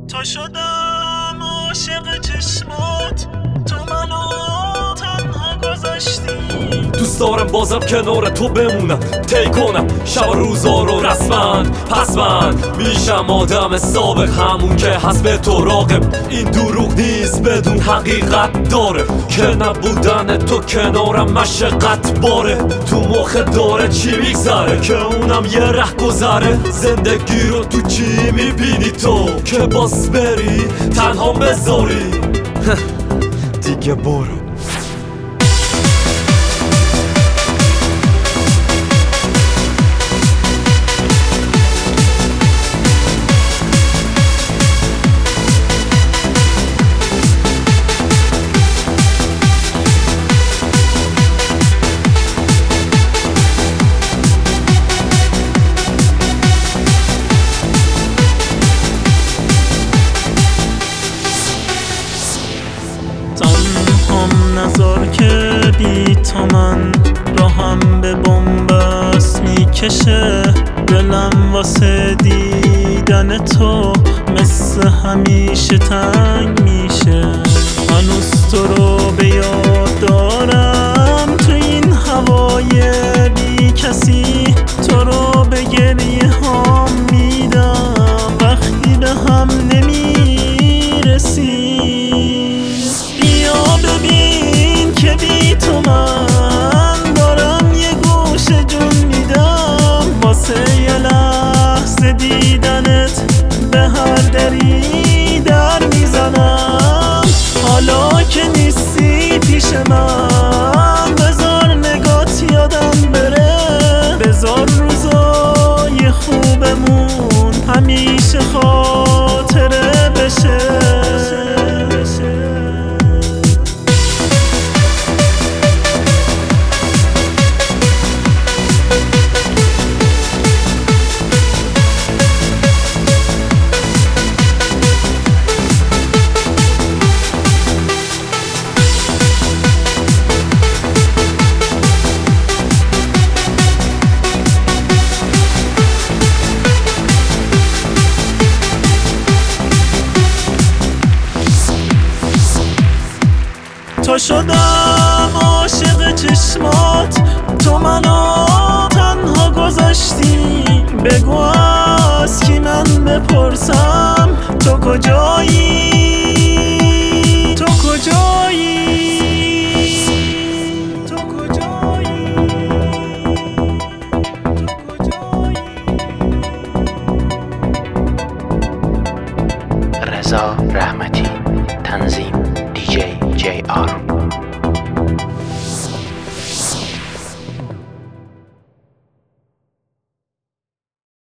تا شدم عاشق چشمات، تو منو تنها گذاشتی. دوست دارم بازم کنار تو بمونم، طی کنم شب روزا رو رسمند. پس من میشم آدم سابق، همون که هست به تو راقب. این دروغ نیست بدون حقیقت داره، که نبودن تو کنارم مشقت باره. تو مخ داره چی میگذره که اونم یه ره گذره. زندگی رو تو چی میبینی تو که باز بری تنها بذاری؟ دیگه برو. نذار که بی تو من راهم به بنبست میکشه. دلم واسه دیدن تو مثل همیشه تنگ میشه. هنوز تو رو به یاد دارم، تو این هوای بی کسی. تو رو به گریه ها میدم وقتی به هم نمیرسی. ببین که بی تو من دارم یه گوشه جون میدم، واسه یه لحظه دیدنت به هر دری در میزنم. حالا که نیستی پیش من، بذار نگات یادم بره. بذار روزای خوبمون همیشه خاطره بشه. تا شدم عاشق چشمات، تو منو تنها گذاشتی. بگو از کی من بپرسم تو کجایی؟ تو کجایی؟ تو کجایی؟ رضا رحمتی.